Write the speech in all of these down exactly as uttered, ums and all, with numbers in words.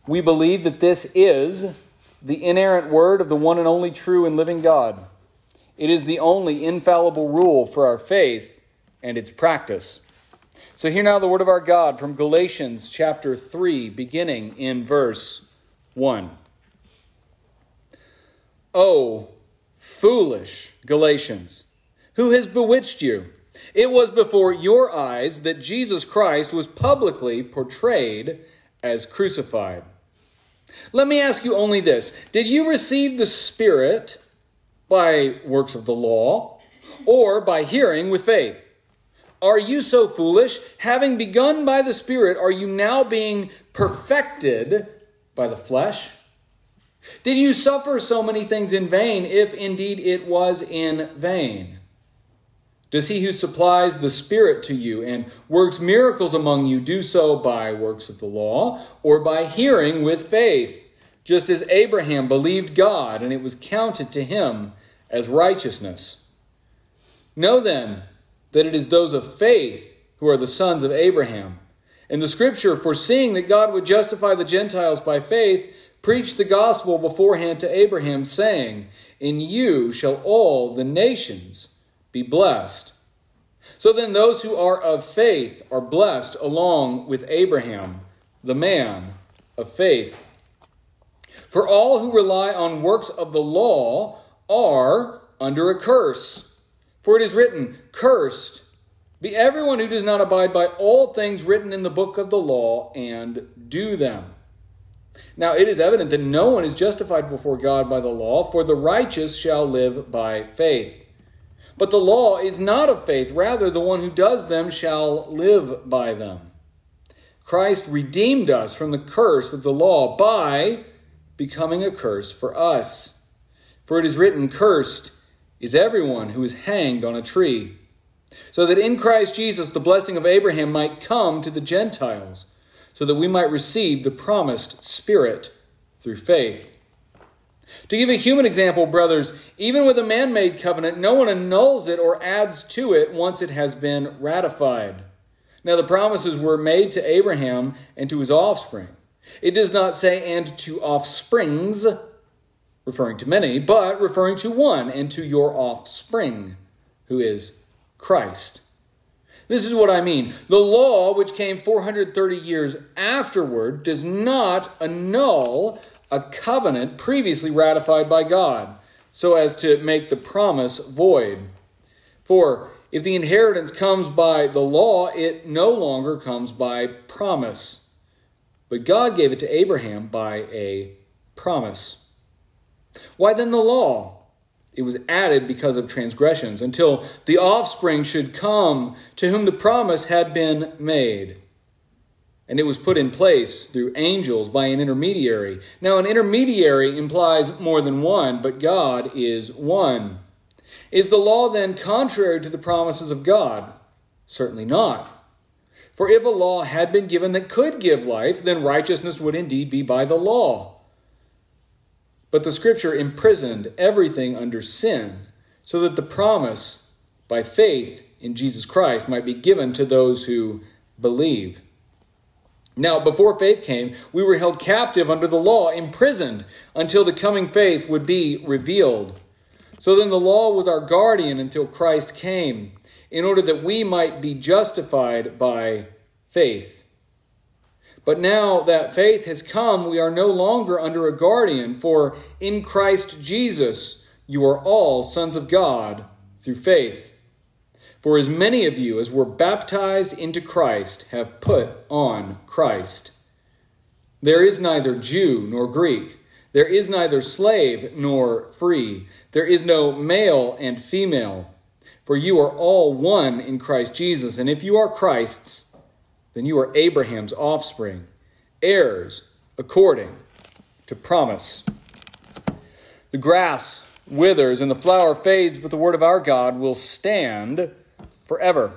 We believe that this is the inerrant word of the one and only true and living God. It is the only infallible rule for our faith and its practice. So hear now the word of our God from Galatians chapter three, beginning in verse one. O foolish Galatians, who has bewitched you? It was before your eyes that Jesus Christ was publicly portrayed as crucified. Let me ask you only this. Did you receive the Spirit by works of the law or by hearing with faith? Are you so foolish? Having begun by the Spirit, are you now being perfected by the flesh? Did you suffer so many things in vain, if indeed it was in vain? Does he who supplies the Spirit to you and works miracles among you do so by works of the law or by hearing with faith, just as Abraham believed God and it was counted to him as righteousness? Know then that it is those of faith who are the sons of Abraham. And the Scripture, foreseeing that God would justify the Gentiles by faith, preached the gospel beforehand to Abraham, saying, "In you shall all the nations be blessed." So then those who are of faith are blessed along with Abraham, the man of faith. For all who rely on works of the law are under a curse. For it is written, "Cursed be everyone who does not abide by all things written in the book of the law and do them." Now it is evident that no one is justified before God by the law, for the righteous shall live by faith. But the law is not of faith, rather the one who does them shall live by them. Christ redeemed us from the curse of the law by becoming a curse for us. For it is written, "Cursed is everyone who is hanged on a tree," so that in Christ Jesus the blessing of Abraham might come to the Gentiles, so that we might receive the promised Spirit through faith. To give a human example, brothers, even with a man-made covenant, no one annuls it or adds to it once it has been ratified. Now the promises were made to Abraham and to his offspring. It does not say, "and to offsprings," referring to many, but referring to one, "and to your offspring," who is Christ. This is what I mean. The law, which came four hundred thirty years afterward, does not annul a covenant previously ratified by God, so as to make the promise void. For if the inheritance comes by the law, it no longer comes by promise. But God gave it to Abraham by a promise. Why then the law? It was added because of transgressions, until the offspring should come to whom the promise had been made. And it was put in place through angels by an intermediary. Now, an intermediary implies more than one, but God is one. Is the law then contrary to the promises of God? Certainly not. For if a law had been given that could give life, then righteousness would indeed be by the law. But the Scripture imprisoned everything under sin, so that the promise by faith in Jesus Christ might be given to those who believe. Now, before faith came, we were held captive under the law, imprisoned until the coming faith would be revealed. So then the law was our guardian until Christ came, in order that we might be justified by faith. But now that faith has come, we are no longer under a guardian, for in Christ Jesus you are all sons of God through faith. For as many of you as were baptized into Christ have put on Christ. There is neither Jew nor Greek. There is neither slave nor free. There is no male and female. For you are all one in Christ Jesus. And if you are Christ's, then you are Abraham's offspring, heirs according to promise. The grass withers and the flower fades, but the word of our God will stand forever.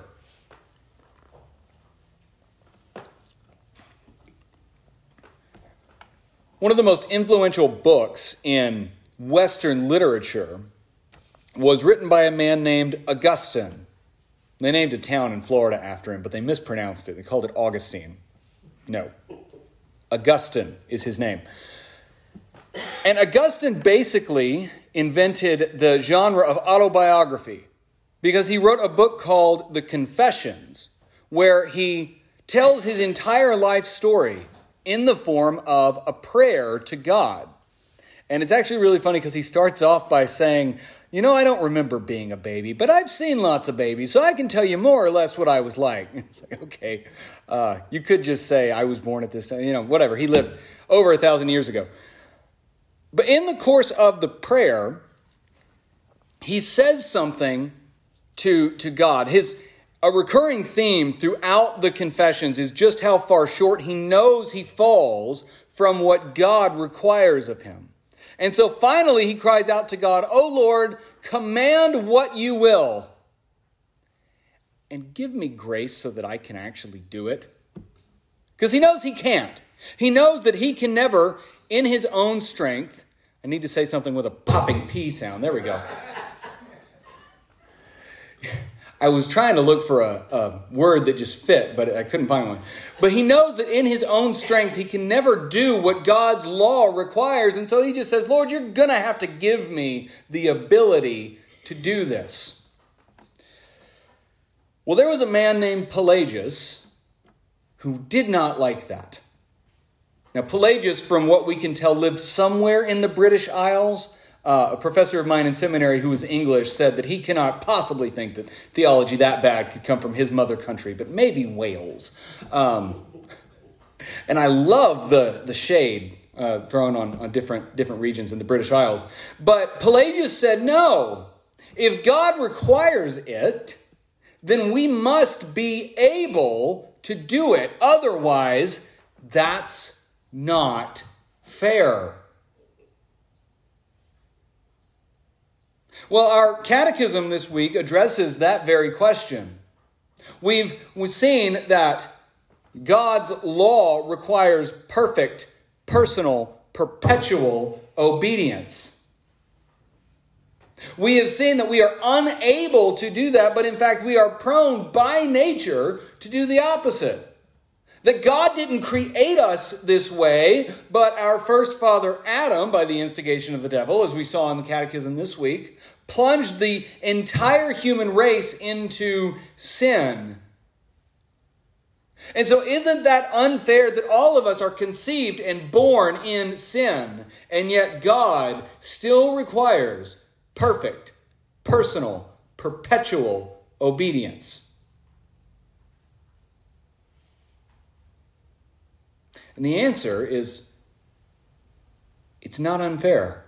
One of the most influential books in Western literature was written by a man named Augustine. They named a town in Florida after him, but they mispronounced it. They called it Augustine. No, Augustine is his name. And Augustine basically invented the genre of autobiography because he wrote a book called The Confessions, where he tells his entire life story in the form of a prayer to God. And it's actually really funny because he starts off by saying, you know, I don't remember being a baby, but I've seen lots of babies, so I can tell you more or less what I was like. It's like, okay, uh, you could just say I was born at this time, you know, whatever. He lived over a thousand years ago. But in the course of the prayer, he says something to, to God. His a recurring theme throughout the Confessions is just how far short he knows he falls from what God requires of him. And so finally he cries out to God, "O Lord, command what you will, and give me grace so that I can actually do it." Because he knows he can't. He knows that he can never, in his own strength, I need to say something with a popping P sound. There we go. I was trying to look for a, a word that just fit, but I couldn't find one. But he knows that in his own strength, he can never do what God's law requires. And so he just says, Lord, you're going to have to give me the ability to do this. Well, there was a man named Pelagius who did not like that. Now, Pelagius, from what we can tell, lived somewhere in the British Isles. Uh, a professor of mine in seminary who was English said that he cannot possibly think that theology that bad could come from his mother country, but maybe Wales. Um, and I love the, the shade uh, thrown on, on different, different regions in the British Isles. But Pelagius said, no, if God requires it, then we must be able to do it. Otherwise, that's not fair. Well, our catechism this week addresses that very question. We've, we've seen that God's law requires perfect, personal, perpetual obedience. We have seen that we are unable to do that, but in fact we are prone by nature to do the opposite. That God didn't create us this way, but our first father Adam, by the instigation of the devil, as we saw in the catechism this week, plunged the entire human race into sin. And so isn't that unfair that all of us are conceived and born in sin, and yet God still requires perfect, personal, perpetual obedience? And the answer is, it's not unfair.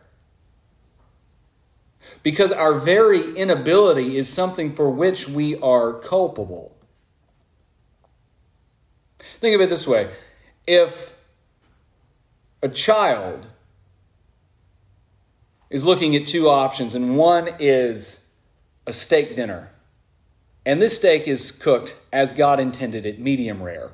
Because our very inability is something for which we are culpable. Think of it this way. If a child is looking at two options, and one is a steak dinner, and this steak is cooked as God intended it, medium rare.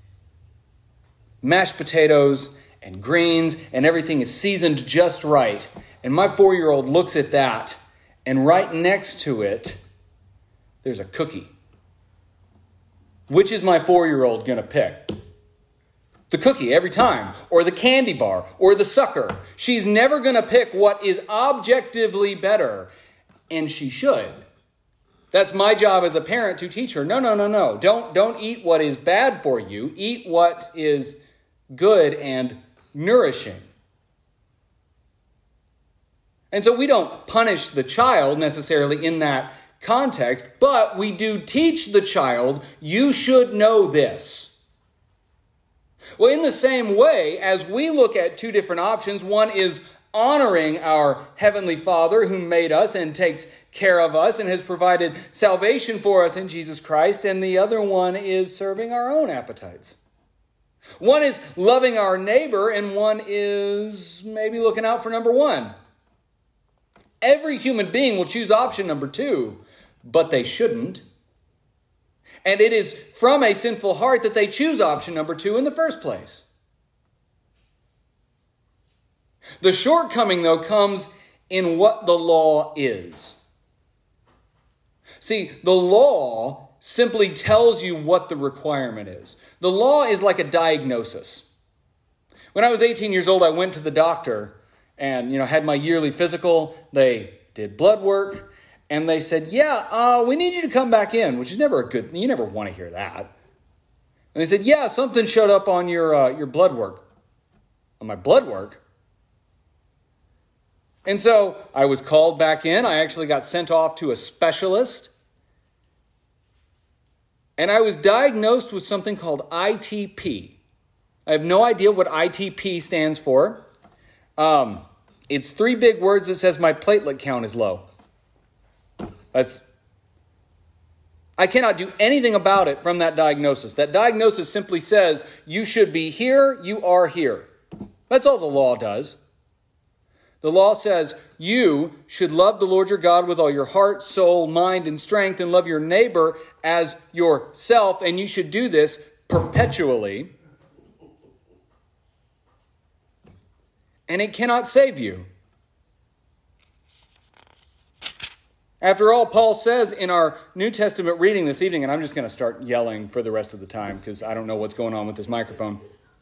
Mashed potatoes and greens and everything is seasoned just right. And my four-year-old looks at that, and right next to it, there's a cookie. Which is my four-year-old going to pick? The cookie every time, or the candy bar, or the sucker. She's never going to pick what is objectively better, and she should. That's my job as a parent to teach her, no, no, no, no. Don't, don't eat what is bad for you. Eat what is good and nourishing. And so we don't punish the child necessarily in that context, but we do teach the child, you should know this. Well, in the same way, as we look at two different options, one is honoring our Heavenly Father who made us and takes care of us and has provided salvation for us in Jesus Christ, and the other one is serving our own appetites. One is loving our neighbor, and one is maybe looking out for number one. Every human being will choose option number two, but they shouldn't. And it is from a sinful heart that they choose option number two in the first place. The shortcoming, though, comes in what the law is. See, the law simply tells you what the requirement is. The law is like a diagnosis. When I was eighteen years old, I went to the doctor and, you know, had my yearly physical. They did blood work and they said, yeah, uh, we need you to come back in, which is never a good, you never want to hear that. And they said, yeah, something showed up on your uh, your blood work. On my blood work? And so I was called back in. I actually got sent off to a specialist. And I was diagnosed with something called I T P. I have no idea what I T P stands for. Um, it's three big words that says my platelet count is low. That's I cannot do anything about it from that diagnosis. That diagnosis simply says, you should be here, you are here. That's all the law does. The law says, you should love the Lord your God with all your heart, soul, mind, and strength, and love your neighbor as yourself, and you should do this perpetually. And it cannot save you. After all, Paul says in our New Testament reading this evening, and I'm just going to start yelling for the rest of the time because I don't know what's going on with this microphone.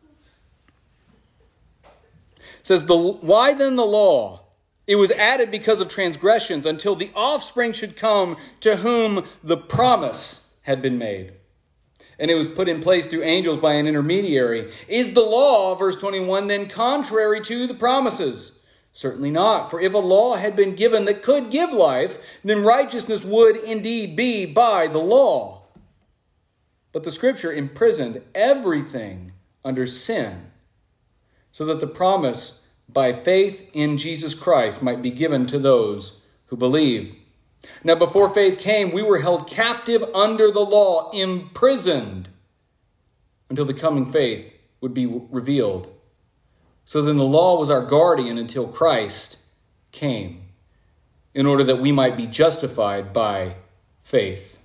It says, the, why then the law? It was added because of transgressions until the offspring should come to whom the promise had been made. And it was put in place through angels by an intermediary. Is the law, verse twenty-one, then contrary to the promises? Certainly not. For if a law had been given that could give life, then righteousness would indeed be by the law. But the Scripture imprisoned everything under sin, so that the promise by faith in Jesus Christ might be given to those who believe. Now before faith came, we were held captive under the law, imprisoned, until the coming faith would be revealed. So then the law was our guardian until Christ came, in order that we might be justified by faith.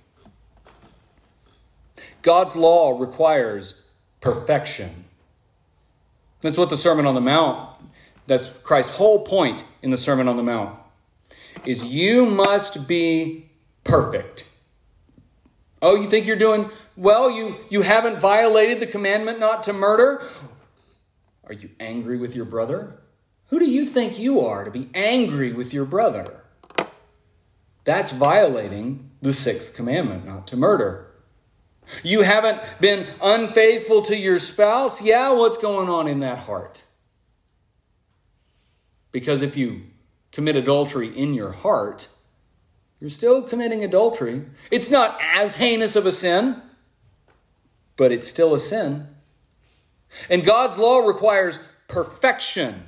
God's law requires perfection. That's what the Sermon on the Mount, that's Christ's whole point in the Sermon on the Mount, is you must be perfect. Oh, you think you're doing well? You, you haven't violated the commandment not to murder? Are you angry with your brother? Who do you think you are to be angry with your brother? That's violating the sixth commandment, not to murder. You haven't been unfaithful to your spouse? Yeah, what's going on in that heart? Because if you commit adultery in your heart, you're still committing adultery. It's not as heinous of a sin, but it's still a sin. And God's law requires perfection.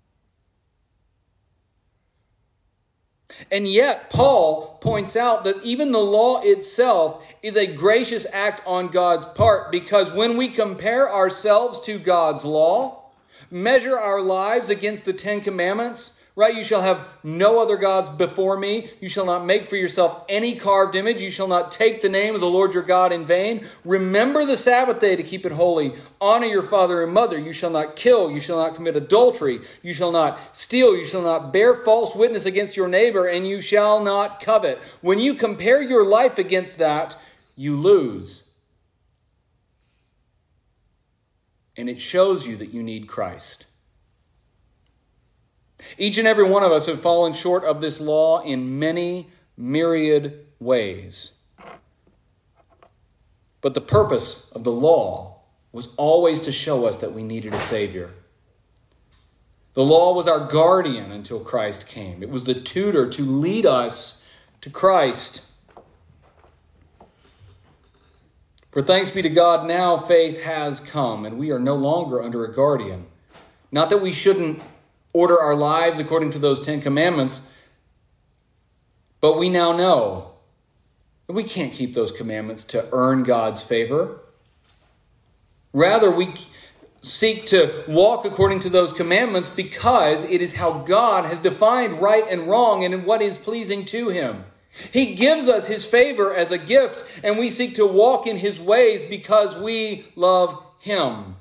And yet, Paul points out that even the law itself is a gracious act on God's part, because when we compare ourselves to God's law, measure our lives against the Ten Commandments, right? You shall have no other gods before me. You shall not make for yourself any carved image. You shall not take the name of the Lord your God in vain. Remember the Sabbath day to keep it holy. Honor your father and mother. You shall not kill. You shall not commit adultery. You shall not steal. You shall not bear false witness against your neighbor, and you shall not covet. When you compare your life against that, you lose. And it shows you that you need Christ. Each and every one of us have fallen short of this law in many myriad ways. But the purpose of the law was always to show us that we needed a Savior. The law was our guardian until Christ came. It was the tutor to lead us to Christ. For thanks be to God, now faith has come, and we are no longer under a guardian. Not that we shouldn't order our lives according to those Ten Commandments, but we now know that we can't keep those commandments to earn God's favor. Rather, we seek to walk according to those commandments because it is how God has defined right and wrong and what is pleasing to Him. He gives us His favor as a gift, and we seek to walk in His ways because we love Him.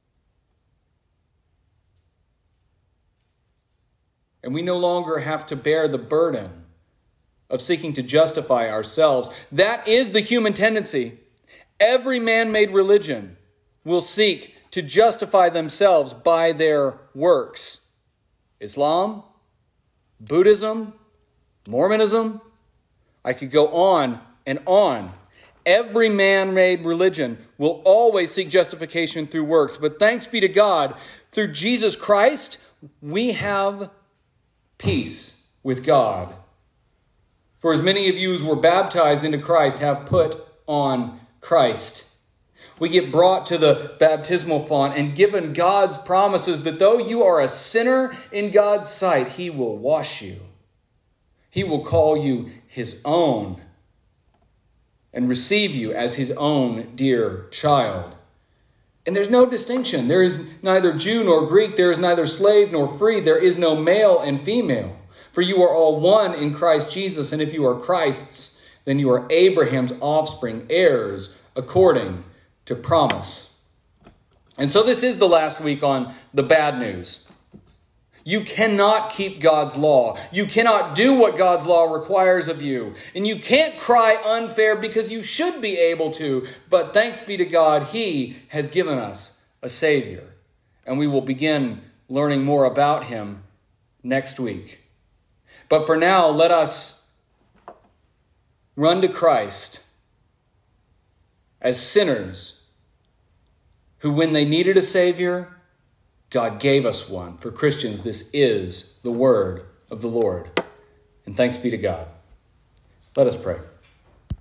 And we no longer have to bear the burden of seeking to justify ourselves. That is the human tendency. Every man-made religion will seek to justify themselves by their works. Islam, Buddhism, Mormonism, I could go on and on. Every man-made religion will always seek justification through works. But thanks be to God, through Jesus Christ, we have peace with God. For as many of you as were baptized into Christ have put on Christ. We get brought to the baptismal font and given God's promises that though you are a sinner in God's sight, He will wash you. He will call you His own and receive you as His own dear child. And there's no distinction. There is neither Jew nor Greek. There is neither slave nor free. There is no male and female. For you are all one in Christ Jesus. And if you are Christ's, then you are Abraham's offspring, heirs according to promise. And so this is the last week on the bad news. You cannot keep God's law. You cannot do what God's law requires of you. And you can't cry unfair because you should be able to. But thanks be to God, He has given us a Savior. And we will begin learning more about Him next week. But for now, let us run to Christ as sinners who, when they needed a Savior, God gave us one. For Christians, this is the word of the Lord. And thanks be to God. Let us pray.